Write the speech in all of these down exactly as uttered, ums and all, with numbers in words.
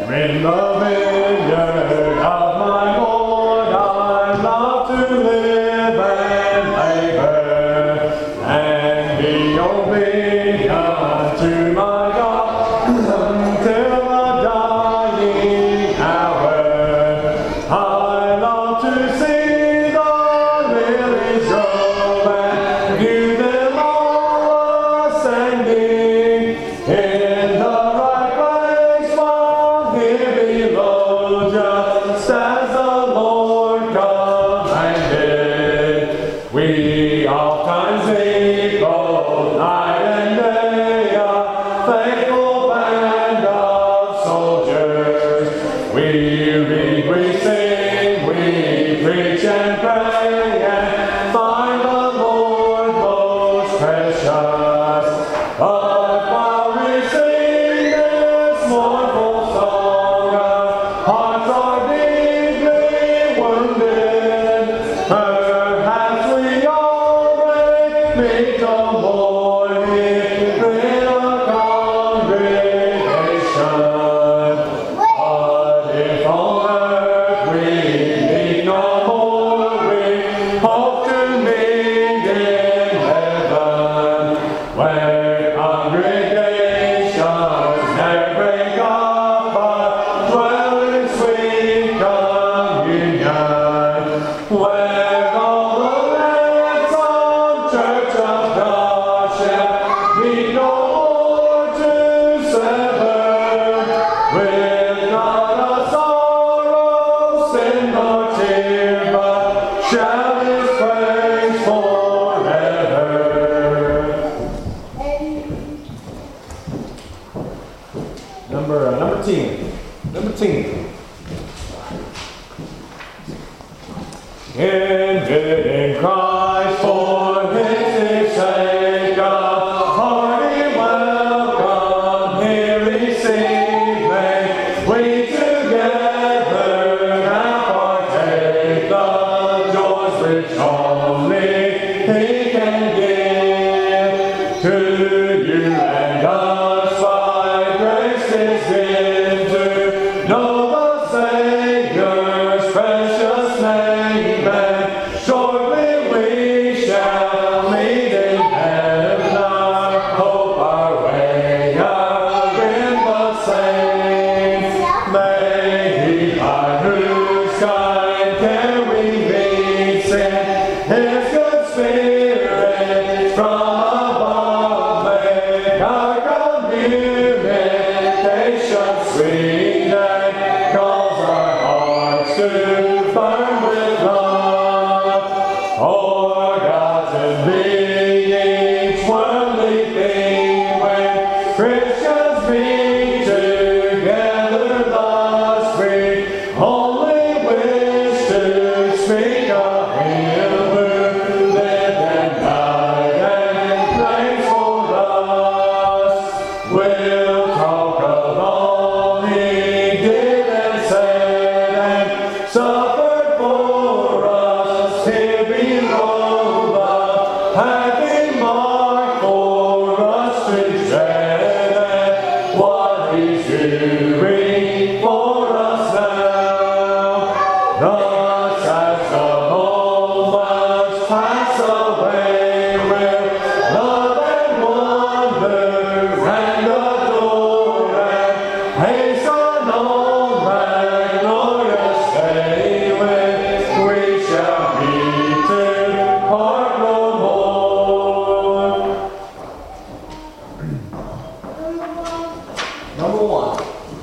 In the vineyard of my Lord, I love to live and labor and be obedient to my God until the dying hour. I love to see the lilies grow and view them all ascending in the right place while here below, just as the Lord commanded. We oftentimes meet both night and day, a faithful band of soldiers. We read, we sing, we preach and pray, and find the Lord most precious. But while we sing this mournful song, our hearts are deeply wounded. Perhaps we all break meet the morning in a congregation. But if on earth we meet no more, we hope to meet in heaven, where congregations never break up, but dwell in sweet communion, where all the lands of Church of God shall be no more to sever, with not a sorrow, sin nor tear, but shall His praise forever. Number uh, number ten. Number ten. In Christ for His sake, a hearty welcome here receive. May we together now partake the joys which only He can give to you and us by grace is given to know the Savior's precious name, and shortly we shall meet in heaven. Our hope, our way, our in the same. May He by whose kind care we meet send His good Spirit from above. Make our communication sweet and cause our hearts to burn with love. For God to be each worldly thing, when Christians meet together thus, we only wish to speak of Him who lived and died and prays for us. We'll talk of all He did and said and suffered for us here below, the happy mark for us to tread, and what He's doing for us now. Thus as the moments pass away, with love and wonder and adore, and hasten on that glorious day when we shall meet to part no more. Number one.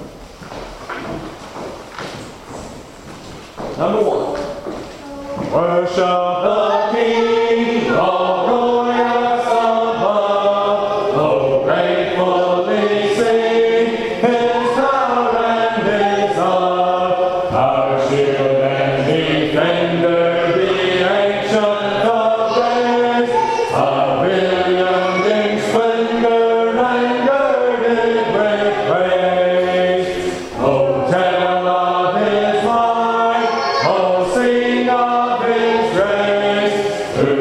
Number one. Worship the King, the glorious above. Oh, gratefully sing His power and His love. Our shield and defender, the ancient of days, a brilliant in splendor and girded with praise. Oh, tell of His might, oh, sing of His grace.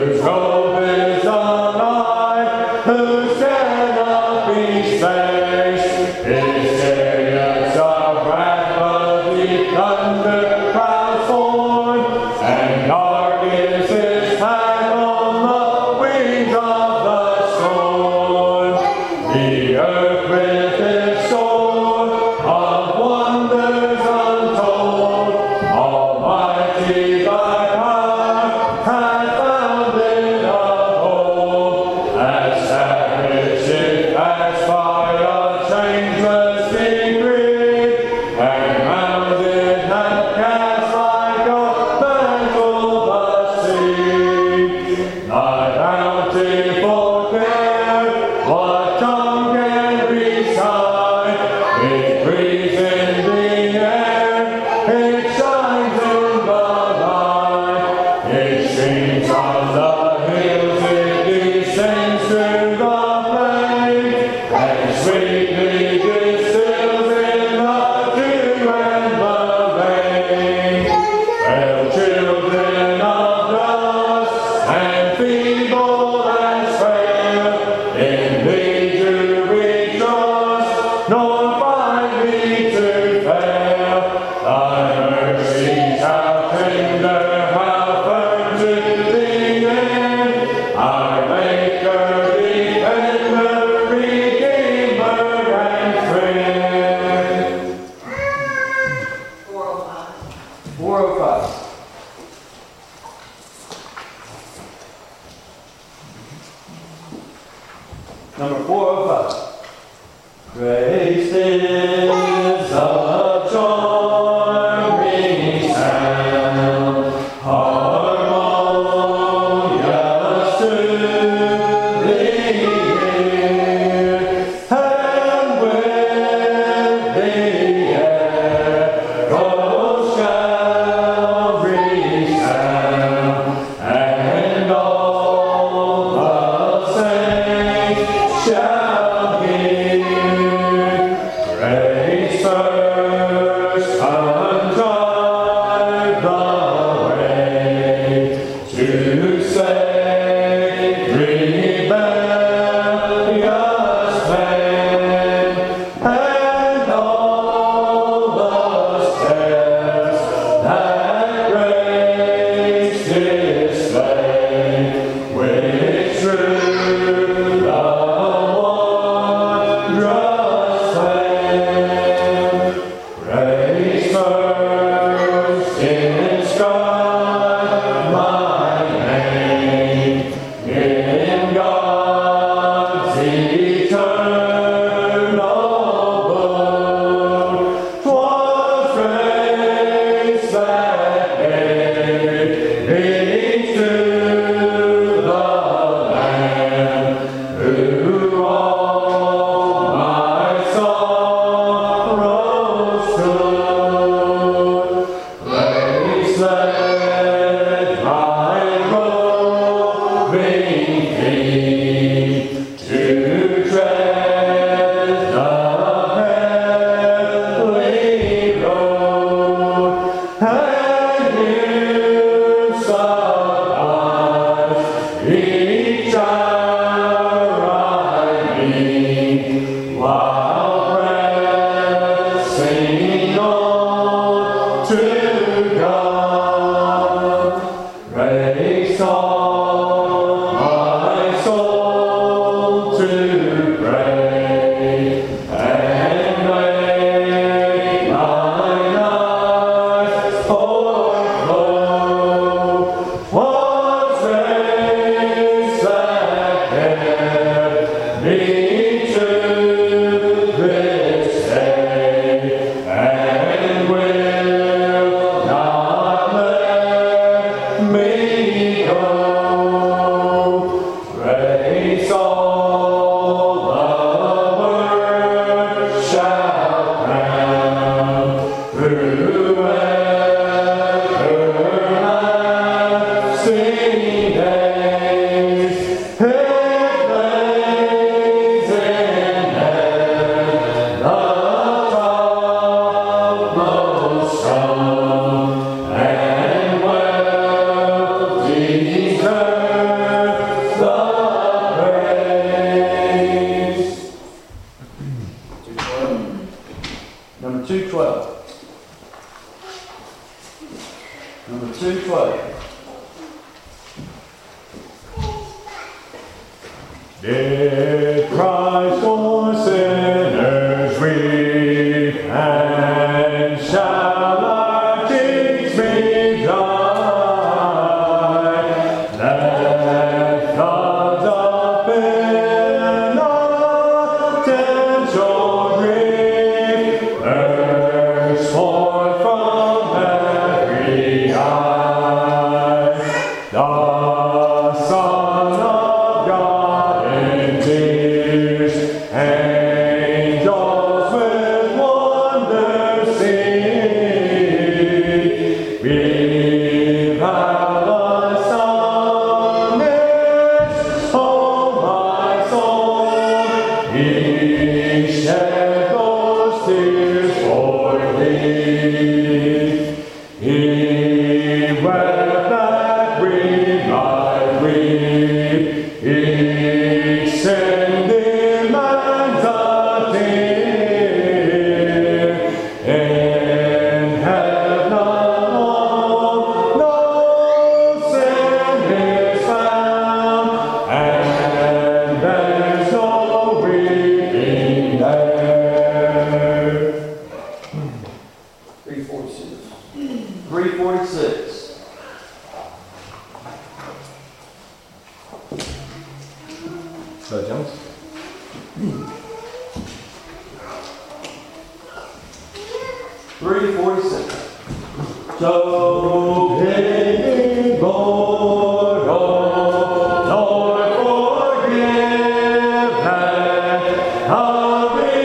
Did Christ for sinners weep, and shall our kings be dry? Let God's up in potential grief burst forth from every eye. The Son of God in tears, angels with wonder sing. We have a Son, yes, oh my soul. He shed those tears for thee. He wept that we might weep. He sent demands a tear. In heaven alone, no sin is found, and there's no weeping there. three forty-six. three forty-six. So Jones. three forty-six. So big, Lord, oh, Lord, forgive and I'll be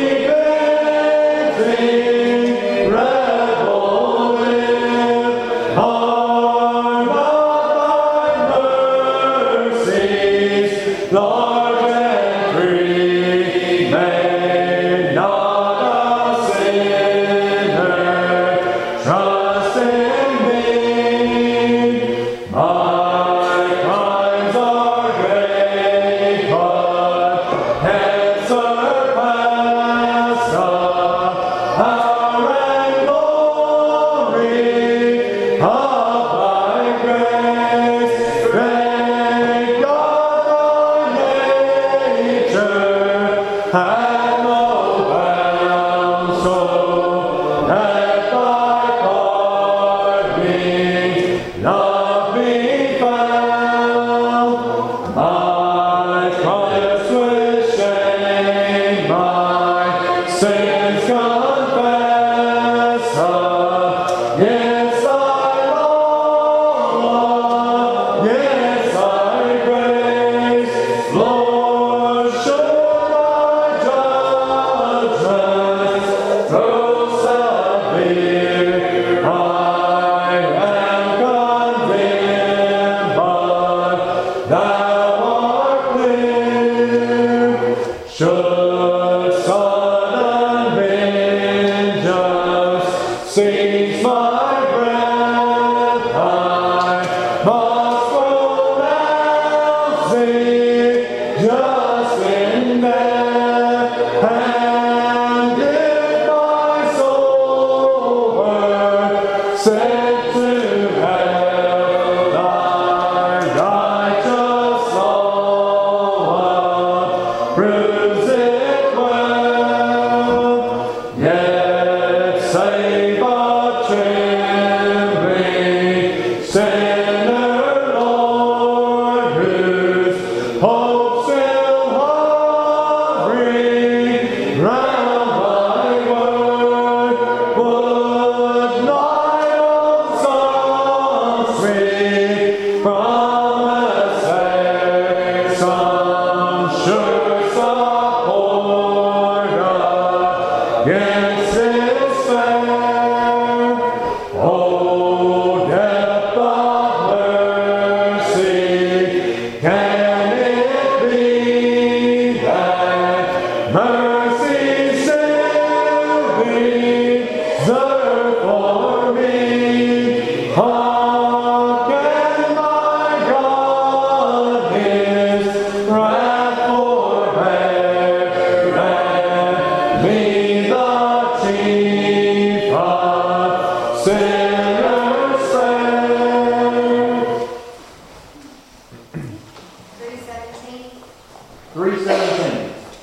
repenting, rebel with are not thy mercies, large and free, made not a sinner, trust in me. My crimes are great, but can surpass the power and glory of thy grace. Thank God thy nature had no bounds, so that thy pardoning love be found. My crimes with shame, my sins confess, against thy law, against thy grace. Lord, show thy judgments through severe. I am condemned, but thou art clear. Should sudden vengeance seize my breath, I must pronounce thee just in death, and if my soul were sent to hell, thy righteous law proves it well. Yet save a trembling sinner, Lord, whose hope still hovering round thy word. Would not your Son sweet promise there some sure support against despair? Oh, depth of mercy, can it be that mercy still reserved for me? Hearken, my God, His wrath forbear, and me the chief of sinners spare. three seventeen. three seventeen.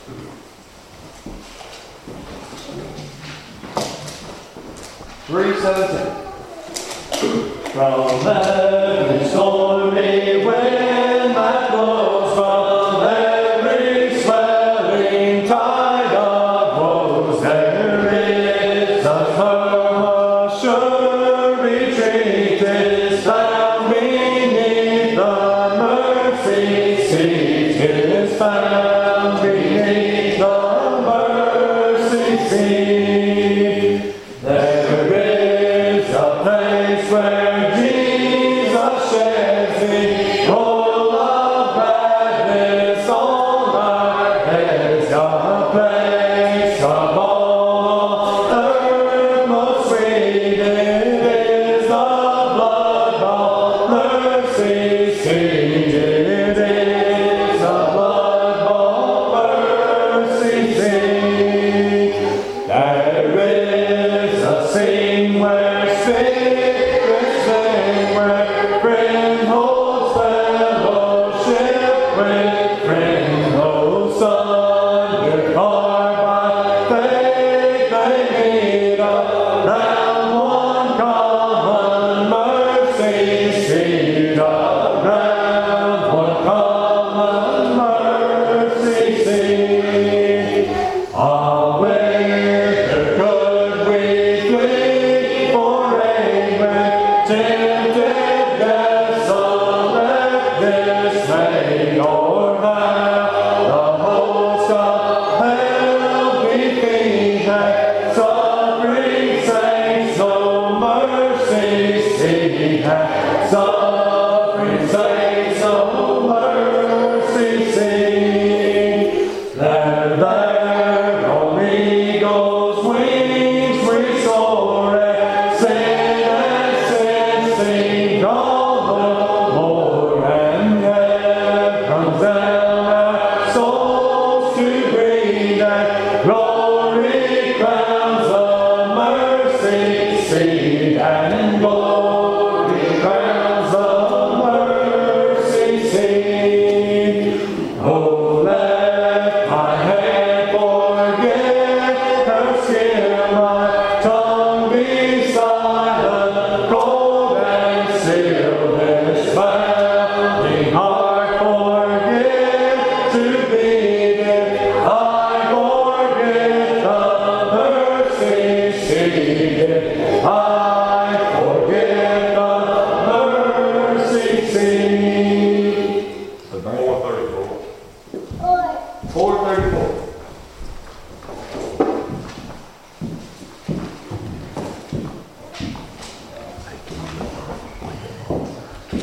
three seventeen. From every stormy wind that blows, from every swelling tide of woes, there is a firm, sure retreat is found beneath the mercy seat. Is found beneath the mercy seat. There is a place where Jesus sheds the roll of gladness on our heads. A place of all earth most sweet. It is the blood of mercy seat. It is the blood of mercy seat. There is a scene where spirits sing, where friend holds fellowship with friend. Oh, Son, carved by faith they meet around one common mercy seat, around one common mercy seat. Ah, where could we flee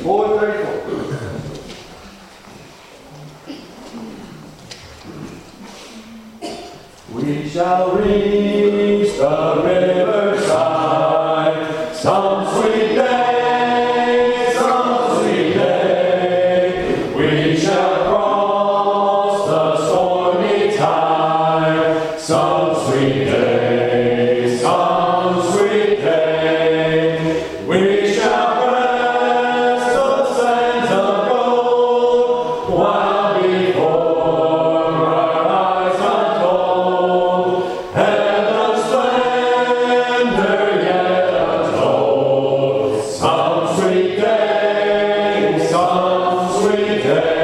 four thirty-four. We shall reach the riverside some sweet day, some sweet day. We shall cross the stormy tide some sweet day, some sweet day. We shall press the sands of gold while before our eyes untold. Heaven's splendor yet untold. Some sweet day, some sweet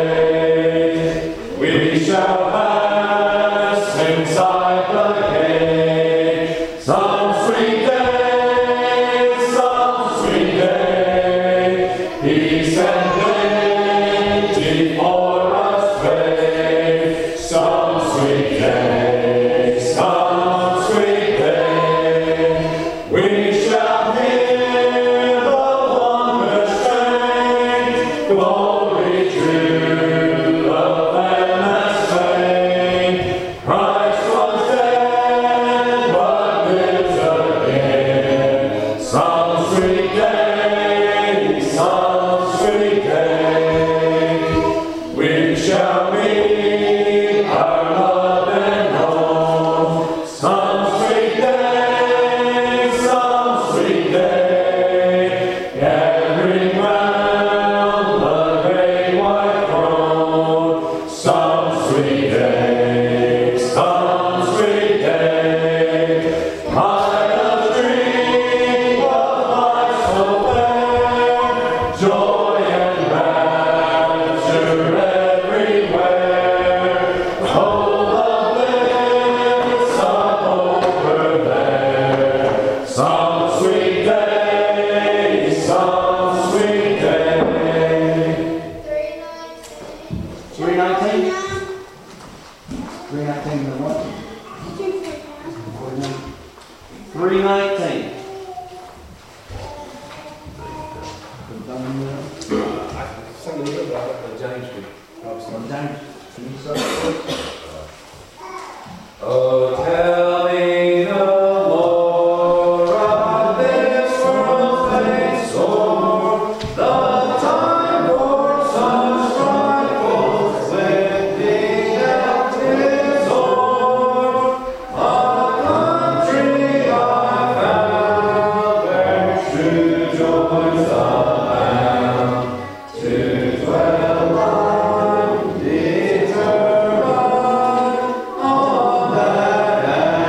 day. We shall pass inside the gate. Some sweet day, some sweet day. Peace and plenty for us pray. Some sweet day, some sweet day. We shall hear the wondrous strain. Glory, true love and mass slain. Christ was dead, but lives again. Some sweet day, some sweet day. We shall meet our love and home. Some sweet day, some sweet day. Gathering round the great white throne. Some sweet day, some sweet day. Like a stream of light so fair, joy and rapture everywhere. Oh, the bliss of over there. Some sweet day, some sweet day. Three nineteen. three nineteen? three nineteen and what? three nineteen. Sing a little bit about the James Street. James, can you start, please? Oh, tell me the Lord of this world's vain store, the time for such trifles lifting out his oar. A country I found where true joys abound, to dwell undetermined on that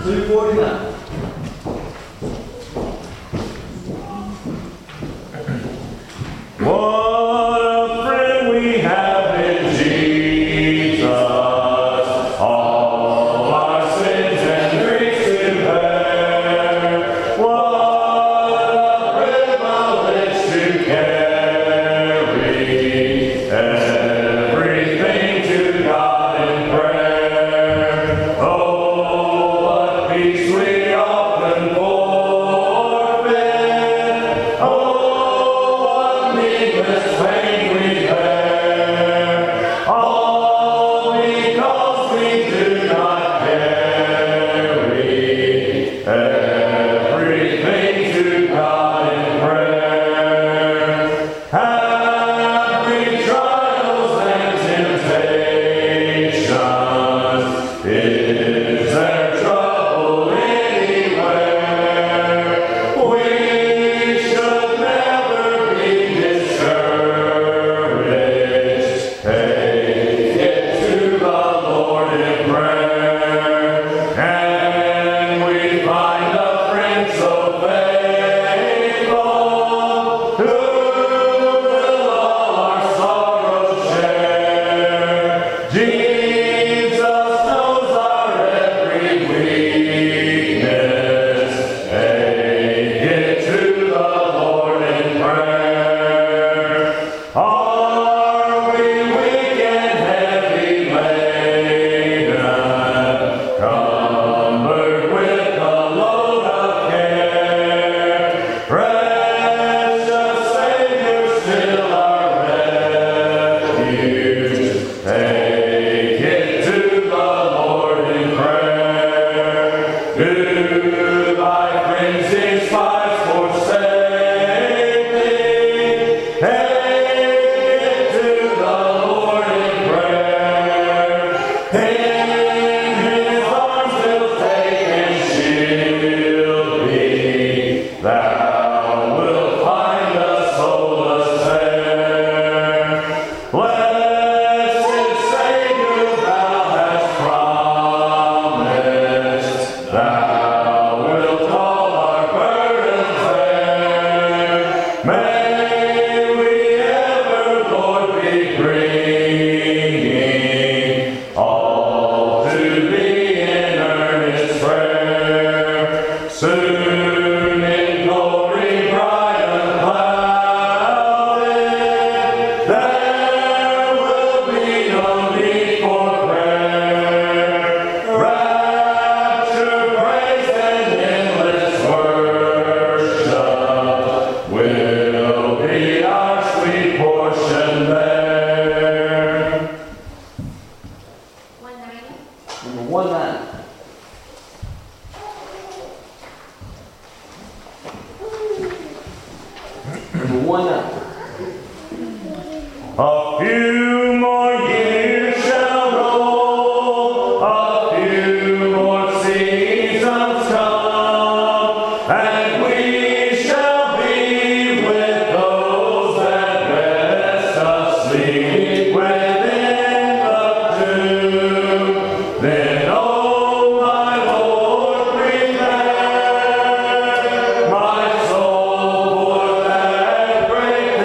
two forty-nine. What a friend we have in Jesus, all our sins and griefs to bear. What a privilege to carry everything to God in prayer. Oh, what peace we often forfeit. Oh, needless pain we bear, all because we do not carry everything to God in prayer. Happy trials and temptations, is there trouble anywhere? We should never be discouraged. Take it to the Lord in prayer, and we find a friend so faithful, who will all our sorrows share. Jesus knows our every weakness. Take it to the Lord in prayer. Are we weak and heavy laden, cumbered with a load of care? Precious Savior, still our refuge. Take it to the Lord in prayer. Do thy friends despise, forsake thee? Take it to the Lord in prayer. In his arms he'll take and shield thee. Thou wilt find a solace there. Blessed Savior, thou hast promised, thou wilt all our burdens bear. May we ever, Lord, be bringing all to thee in earnest prayer. Soon in glory bright and clouded, there will be no need for prayer. Rapture, praise, and endless worship will be our sweet portion there. one ninety, Number one ninety. Number one ninety. A few more years shall roll, a few more seasons come, and we shall be with those that rest asleep within the tomb. Then, oh my Lord, prepare my soul for that great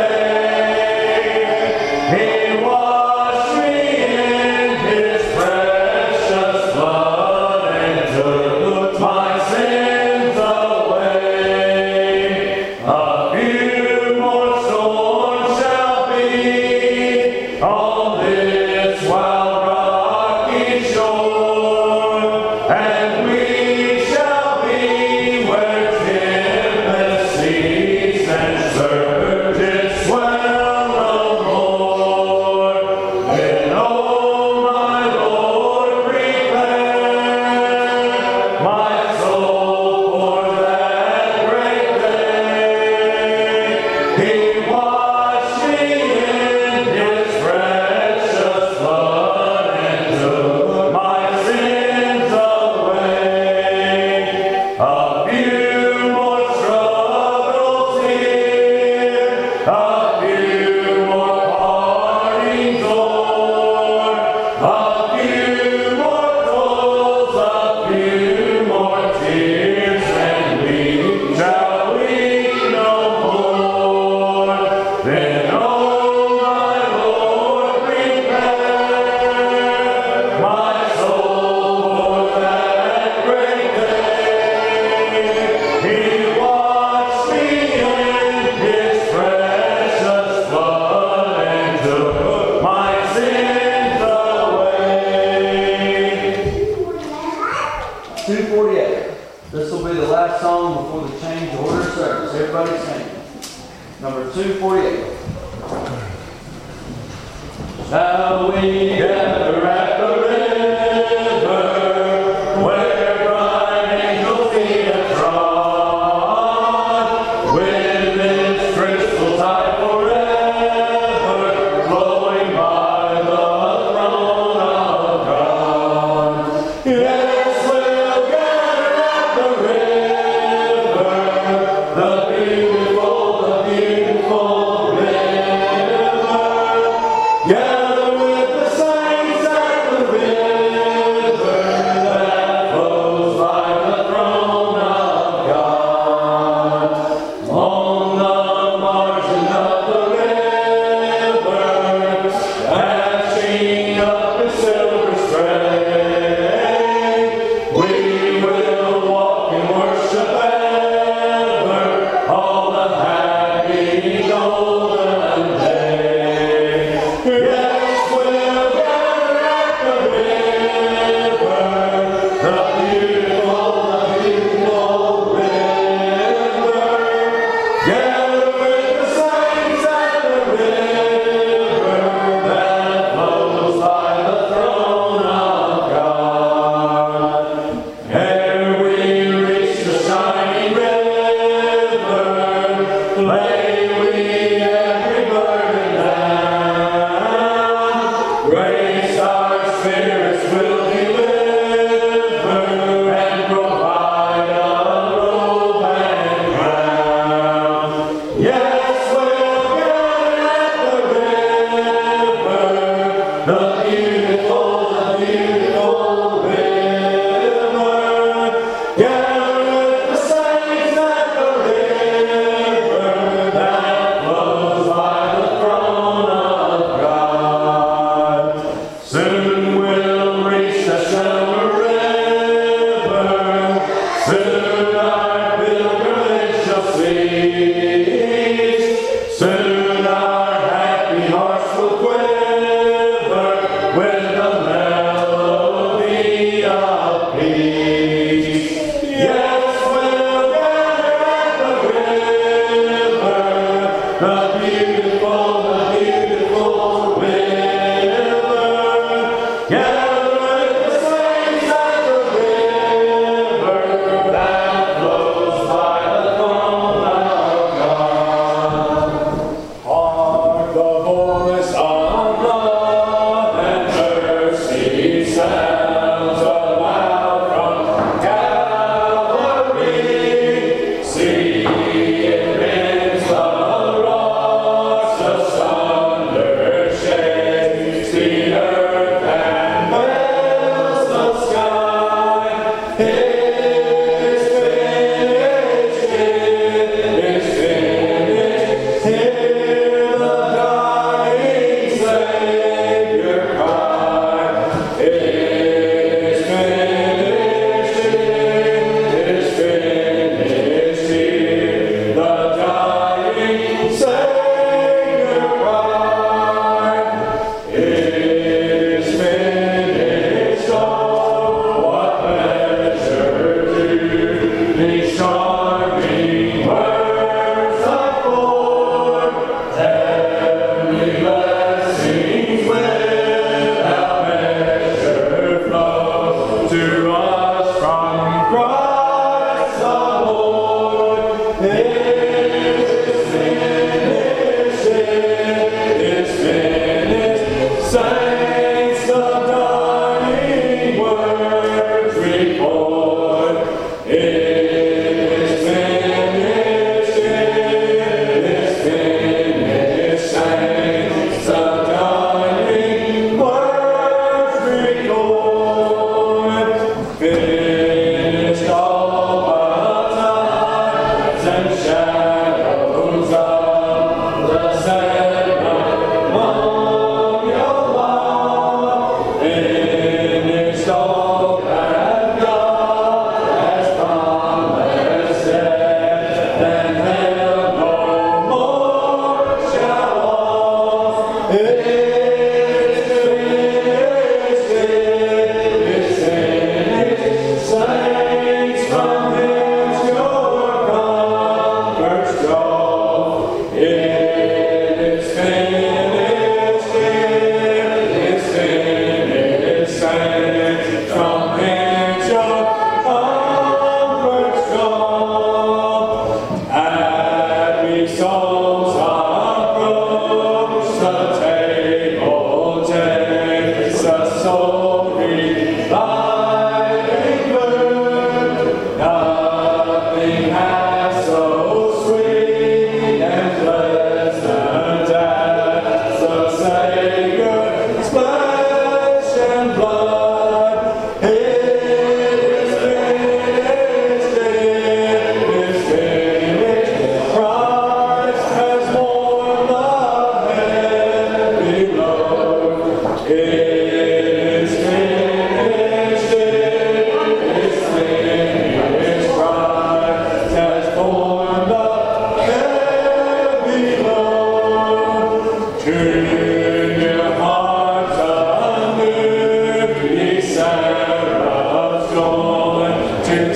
two forty-eight. This will be the last song before the change order of service. Everybody sing. Number two forty-eight. Shall we gather at the river, where bright angels feet have trod, with its crystal tide forever, flowing by the throne of God. Yes, we'll gather at the river, the beautiful, the beautiful river. Gather with the saints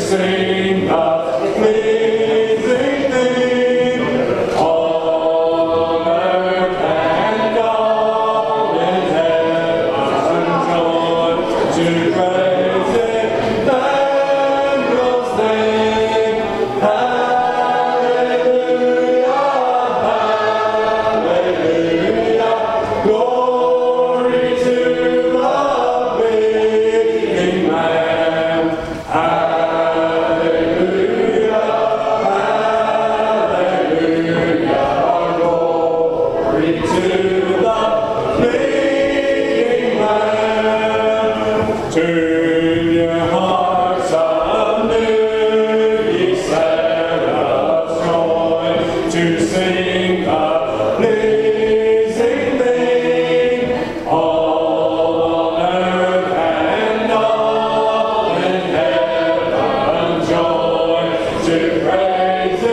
sing the pleasing thing on earth and God in heaven joy to praise it then will sing hallelujah, hallelujah, glory to the big man. Hallelujah, hallelujah, glory to the big man. Turn your hearts anew, ye set us joy to sing a pleasing thing all on earth and all in heaven joy to praise it